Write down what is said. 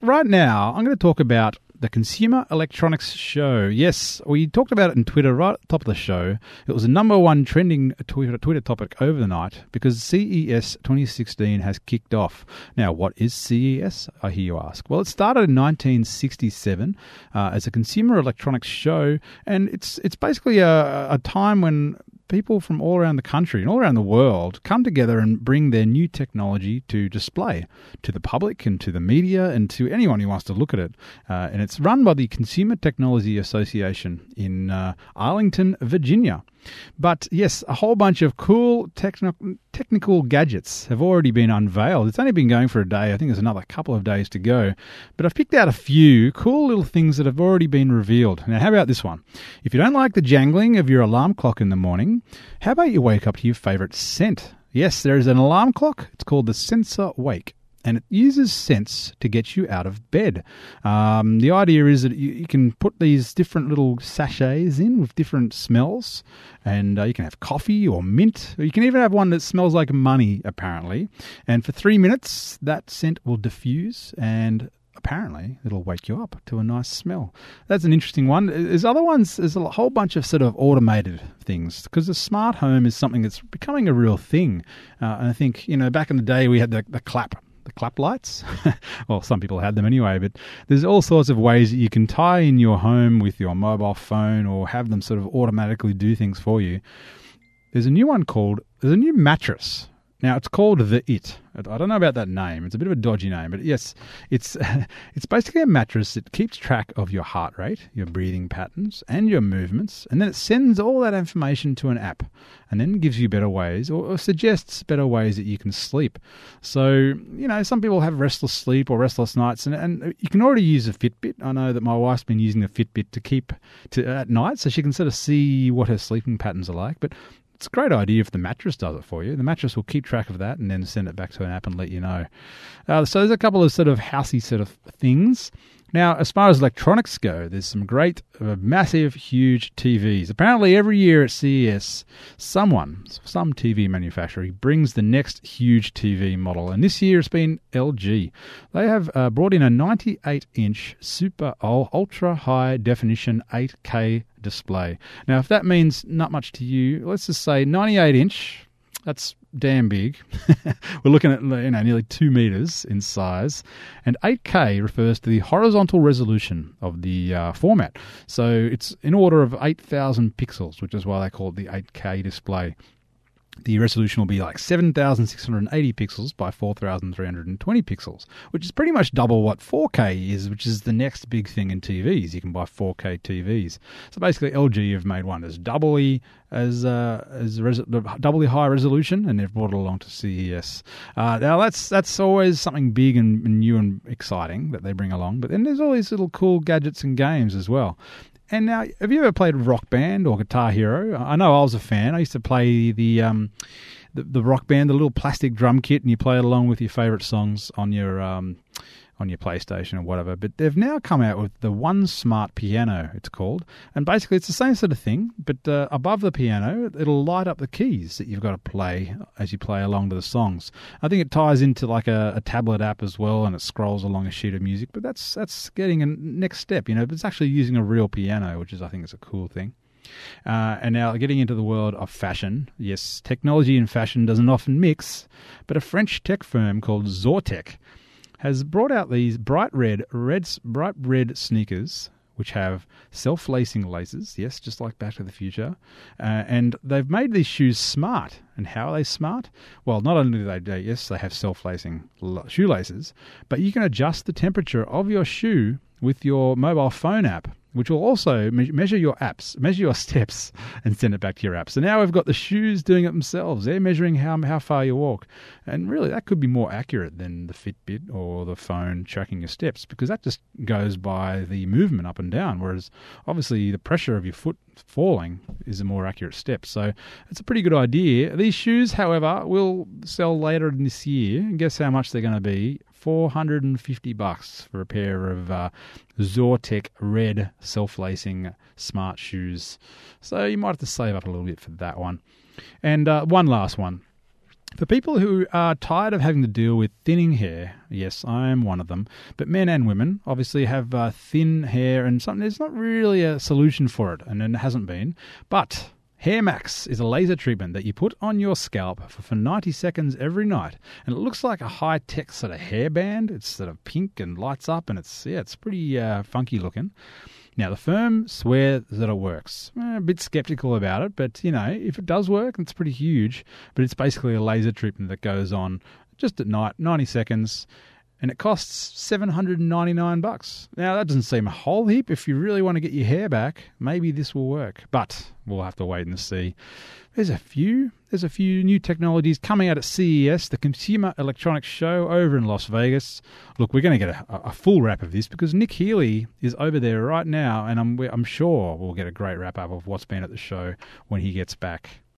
right now, I'm going to talk about the Consumer Electronics Show. Yes, we talked about it on Twitter right at the top of the show. It was the number one trending Twitter topic over the night because CES 2016 has kicked off. Now, what is CES, I hear you ask? Well, it started in 1967 as a consumer electronics show, and it's basically a time when people from all around the country and all around the world come together and bring their new technology to display to the public and to the media and to anyone who wants to look at it. And it's run by the Consumer Technology Association in Arlington, Virginia. But yes, a whole bunch of cool technical gadgets have already been unveiled. It's only been going for a day. I think there's another couple of days to go. But I've picked out a few cool little things that have already been revealed. Now, how about this one? If you don't like the jangling of your alarm clock in the morning, how about you wake up to your favourite scent? Yes, there is an alarm clock. It's called the Sensor Wake. And it uses scents to get you out of bed. The idea is that you can put these different little sachets in with different smells, and you can have coffee or mint, or you can even have one that smells like money, apparently. And for 3 minutes, that scent will diffuse, and apparently it'll wake you up to a nice smell. That's an interesting one. There's other ones. There's a whole bunch of sort of automated things because the smart home is something that's becoming a real thing. And I think, back in the day we had the clap lights. Well, some people had them anyway, but there's all sorts of ways that you can tie in your home with your mobile phone or have them sort of automatically do things for you. There's a new mattress. Now, it's called the It. I don't know about that name. It's a bit of a dodgy name, but yes, it's basically a mattress that keeps track of your heart rate, your breathing patterns, and your movements, and then it sends all that information to an app, and then gives you better ways or suggests better ways that you can sleep. So, some people have restless sleep or restless nights, and you can already use a Fitbit. I know that my wife's been using a Fitbit to keep at night, so she can sort of see what her sleeping patterns are like, but it's a great idea if the mattress does it for you. The mattress will keep track of that and then send it back to an app and let you know. So there's a couple of sort of housey sort of things. Now, as far as electronics go, there's some great, massive, huge TVs. Apparently, every year at CES, some TV manufacturer brings the next huge TV model. And this year it's been LG. They have brought in a 98-inch super ultra high definition 8K display. Now, if that means not much to you, let's just say 98-inch, that's damn big. We're looking at nearly 2 meters in size, and 8K refers to the horizontal resolution of the format. So it's in order of 8,000 pixels, which is why they call it the 8K display. The resolution will be like 7,680 pixels by 4,320 pixels, which is pretty much double what 4K is, which is the next big thing in TVs. You can buy 4K TVs. So basically, LG have made one that's doubly high resolution, and they've brought it along to CES. Now that's always something big and new and exciting that they bring along. But then there's all these little cool gadgets and games as well. And now, have you ever played Rock Band or Guitar Hero? I know I was a fan. I used to play the Rock Band, the little plastic drum kit, and you play it along with your favourite songs on your PlayStation or whatever. But they've now come out with the One Smart Piano, it's called. And basically it's the same sort of thing, but above the piano, it'll light up the keys that you've got to play as you play along to the songs. I think it ties into like a tablet app as well, and it scrolls along a sheet of music. But that's getting a next step. It's actually using a real piano, which I think is a cool thing. And now getting into the world of fashion. Yes, technology and fashion doesn't often mix, but a French tech firm called Zortech has brought out these bright red sneakers, which have self-lacing laces, yes, just like Back to the Future. And they've made these shoes smart. And how are they smart? Well, not only do they have self-lacing shoelaces, but you can adjust the temperature of your shoe with your mobile phone app, which will also measure your steps and send it back to your app. So now we've got the shoes doing it themselves. They're measuring how far you walk. And really, that could be more accurate than the Fitbit or the phone tracking your steps, because that just goes by the movement up and down, whereas obviously the pressure of your foot falling is a more accurate step. So it's a pretty good idea. These shoes, however, will sell later in this year. And guess how much they're going to be? $450 for a pair of Zortech red self-lacing smart shoes. So you might have to save up a little bit for that one. And one last one. For people who are tired of having to deal with thinning hair, yes, I am one of them, but men and women obviously have thin hair, and there's not really a solution for it, and it hasn't been. But Hair Max is a laser treatment that you put on your scalp for 90 seconds every night, and it looks like a high-tech sort of hairband. It's sort of pink and lights up, and it's pretty funky looking. Now, the firm swear that it works. A bit skeptical about it, but, if it does work, it's pretty huge. But it's basically a laser treatment that goes on just at night, 90 seconds, and it costs $799. Now, that doesn't seem a whole heap. If you really want to get your hair back, maybe this will work. But we'll have to wait and see. There's a few new technologies coming out at CES, the Consumer Electronics Show over in Las Vegas. Look, we're going to get a full wrap of this because Nick Healy is over there right now, and I'm sure we'll get a great wrap up of what's been at the show when he gets back.